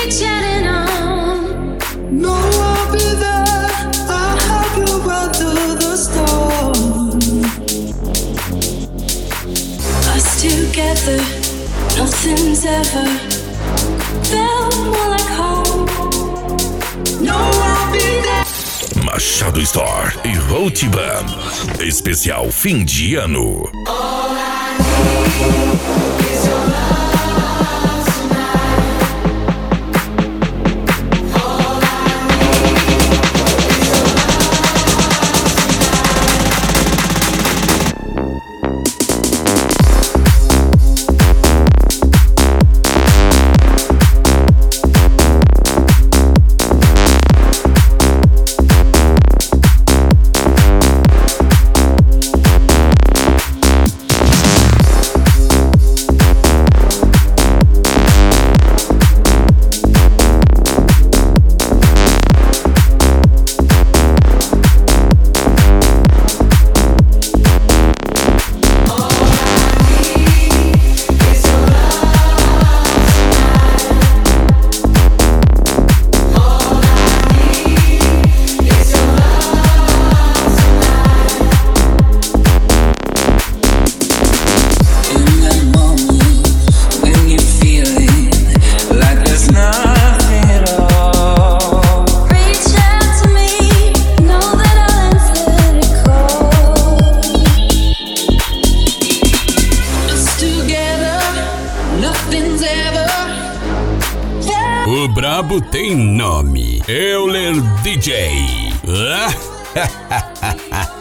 chatting on. No, I'll be there. I'll help you weather the storm. Us together, nothing's ever felt more like home. No, I'll be there. Machado Store e Road Band. Especial fim de ano. All I need is your love. O brabo tem nome. Euler DJ.